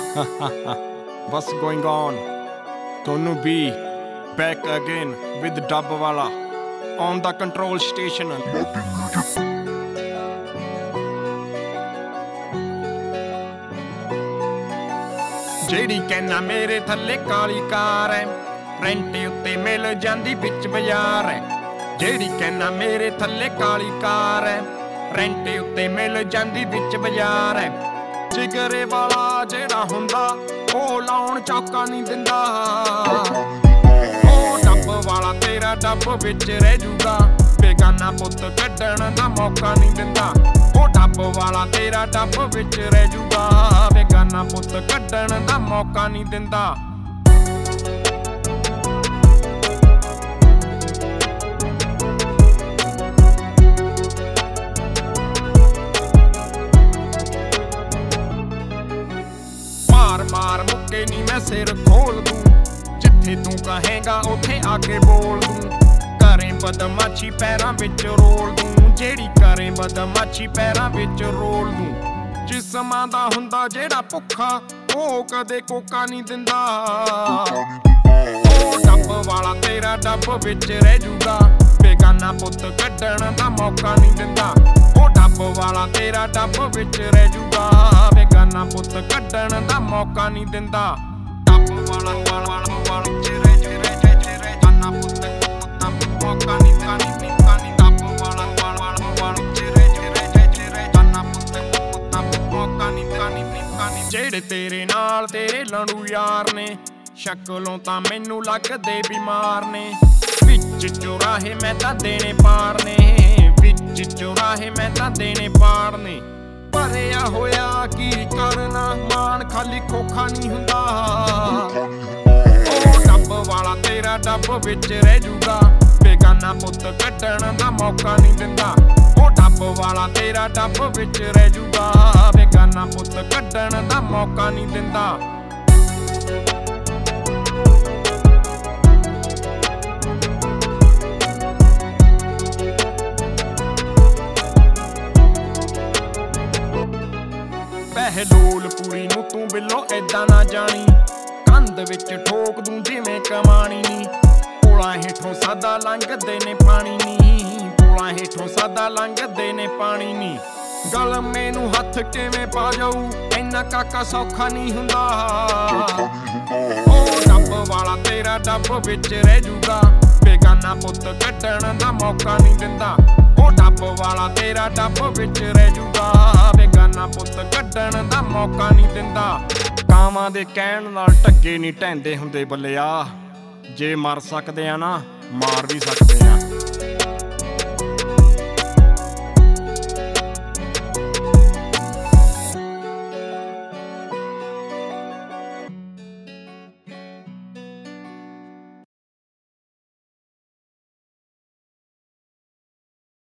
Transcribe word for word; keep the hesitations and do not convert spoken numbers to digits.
What's going on? Tonu B back again with Dubwala on the control station. ਜਿਹੜੀ ਕਹਿਣਾ ਮੇਰੇ ਥੱਲੇ ਕਾਲੀ ਕਾਰ ਐ ਰੈਂਟ ਉੱਤੇ ਮਿਲ ਜਾਂਦੀ ਵਿੱਚ ਬਾਜ਼ਾਰ ਐ ਜਿਹੜੀ ਕਹਿਣਾ ਮੇਰੇ ਥੱਲੇ ਕਾਲੀ ਕਾਰ ਐ ਰੈਂਟ ਉੱਤੇ ਮਿਲ ਜਾਂਦੀ ਵਿੱਚ ਬਾਜ਼ਾਰ ਐ ਜਿਗਰੇ ਵਾਲਾ ਜਿਹੜਾ ਹੁੰਦਾ ਉਹ ਲਾਉਣ ਚੌਕਾ ਨਹੀਂ ਦਿੰਦਾ ਉਹ ਡੱਬ ਵਾਲਾ ਤੇਰਾ ਡੱਬ ਵਿੱਚ ਰਹਿ ਜੂਗਾ ਬੇਗਾਨਾ ਪੁੱਤ ਕੱਢਣ ਦਾ ਮੌਕਾ ਨਹੀਂ ਦਿੰਦਾ ਉਹ ਡੱਬ ਵਾਲਾ ਤੇਰਾ ਡੱਬ ਵਿੱਚ ਰਹਿ ਜੂਗਾ ਬੇਗਾਨਾ ਪੁੱਤ ਕੱਢਣ ਦਾ ਮੌਕਾ ਨਹੀਂ ਦਿੰਦਾ ਮਾਰ ਮਾਰ ਮੁੱਕੇ ਨੀ ਮੈਂ ਸਿਰ ਖੋਲ ਦੂੰ ਜਿੱਥੇ ਤੂੰ ਕਹੇਗਾ ਉੱਥੇ ਆ ਕੇ ਬੋਲ ਦੂੰ ਕਰੇ ਬਦਮਾਸ਼ੀ ਪੈਰਾਂ ਵਿੱਚ ਰੋਲ ਦੂੰ ਜਿਹੜੀ ਕਰੇ ਬਦਮਾਸ਼ੀ ਪੈਰਾਂ ਵਿੱਚ ਰੋਲ ਦੂੰ ਜਿਸਮਾਂ ਦਾ ਹੁੰਦਾ ਜਿਹੜਾ ਭੁੱਖਾ ਉਹ ਕਦੇ ਕੋਕਾ ਨਹੀਂ ਦਿੰਦਾ ਉਹ ਡੱਬ ਵਾਲਾ ਤੇਰਾ ਡੱਬ ਵਿੱਚ ਰਹਿ ਜੂਗਾ ਬੇਗਾਨਾ ਪੁੱਤ ਕੱਢਣ ਦਾ ਮੌਕਾ ਨਹੀਂ ਦਿੰਦਾ ਉਹ ਡੱਬ ਵਾਲਾ ਤੇਰਾ ਡੱਬ ਵਿੱਚ ਰਹਿ ਜੂਗਾ ਬੇਗਾਨਾ ਪੁੱਤ ਕੱਢਣ ਦਾ ਮੌਕਾ ਨਹੀਂ ਦਿੰਦਾ ਡੱਬ ਵਾਲਾ ਵਾਲਾ ਵਾਲਾ ਚਿਹਰੇ ਚਿਹਰੇ ਚਿਹਰੇ ਜਾਨਾ ਪੁੱਤ ਮੌਕਾ ਨਹੀਂ ਕਾਨੀ ਕਾਨੀ ਡੱਬ ਵਾਲਾ ਵਾਲਾ ਵਾਲਾ ਚਿਹਰੇ ਚਿਹਰੇ ਚਿਹਰੇ ਜਾਨਾ ਪੁੱਤ ਮੌਕਾ ਨਹੀਂ ਕਾਨੀ ਕਾਨੀ ਜਿਹੜੇ ਤੇਰੇ ਨਾਲ ਤੇਰੇ ਲੜੂ ਯਾਰ ਨੇ ਸ਼ਕਲੋਂ ਤਾਂ ਮੈਨੂੰ ਲੱਗਦੇ ਬਿਮਾਰ ਨੇ ਵਿੱਚ ਚੁਰਾਹੇ ਮੈਂ ਤਾਂ ਦੇਣੇ ਪਾਰ ਨੇ ਵਿੱਚ ਚੁਰਾਹੇ ਮੈਂ ਤਾਂ ਦੇਣੇ ਪਾਰ ਨੇ ਭਰਿਆ ਹੋਇਆ ਕੀ ਕਰਨਾ ਮਾਨ ਖਾਲੀ ਖੋਖਾ ਨਹੀਂ ਹੁੰਦਾ ਉਹ ਡੱਬ ਵਾਲਾ ਤੇਰਾ ਡੱਬ ਵਿੱਚ ਰਹਿ ਜੂਗਾ ਬੇਗਾਨਾ ਪੁੱਤ ਕੱਢਣ ਦਾ ਮੌਕਾ ਨਹੀਂ ਦਿੰਦਾ ਉਹ ਡੱਬ ਵਾਲਾ ਤੇਰਾ ਡੱਬ ਵਿੱਚ ਰਹਿ ਜੂਗਾ ਬੇਗਾਨਾ ਪੁੱਤ ਕੱਢਣ ਦਾ ਮੌਕਾ ਨਹੀਂ ਦਿੰਦਾ ਬਹਿਲੋਲ ਪੂਰੀ ਨੂੰ ਤੂੰ ਬਿੱਲੋ ਏਦਾਂ ਨਾ ਜਾਣੀ ਕੰਧ ਵਿੱਚ ਠੋਕ ਦੂੰ ਜਿਵੇਂ ਕਮਾਣੀ ਨੀ ਪੋਲਾਂ ਹੇਠੋਂ ਸਾਦਾ ਲੰਘਦੇ ਨੇ ਪਾਣੀ ਨੀ ਪੋਲਾਂ ਹੇਠੋਂ ਸਾਦਾ ਲੰਘਦੇ ਨੇ ਪਾਣੀ ਨੀ ਗਲ ਮੈਨੂੰ ਹੱਥ ਕਿਵੇਂ ਪਾ ਜਾਊ ਇੰਨਾ ਕਾਕਾ ਸੌਖਾ ਨਹੀਂ ਹੁੰਦਾ ਉਹ ਡੱਬ ਵਾਲਾ ਤੇਰਾ ਡੱਬ ਵਿੱਚ ਰਹਿ ਜੂਗਾ ਬੇਗਾਨਾ ਪੁੱਤ ਕੱਢਣ ਦਾ ਮੌਕਾ ਨਹੀਂ ਦਿੰਦਾ ਉਹ ਡੱਬ ਵਾਲਾ ਤੇਰਾ ਡੱਬ ਵਿੱਚ ਰਹਿ ਜੂਗਾ ਬੇਗਾਨਾ ਪੁੱਤ ਕੱਢਣ ਦਾ ਮੌਕਾ ਨਹੀਂ ਦਿੰਦਾ ਕਾਵਾਂ ਦੇ ਕਹਿਣ ਨਾਲ ਢੱਗੇ ਨਹੀਂ ਢਹਿੰਦੇ ਹੁੰਦੇ ਬੱਲਿਆ ਜੇ ਮਰ ਸਕਦੇ ਆ ਨਾ ਮਾਰ ਵੀ ਸਕਦੇ ਆ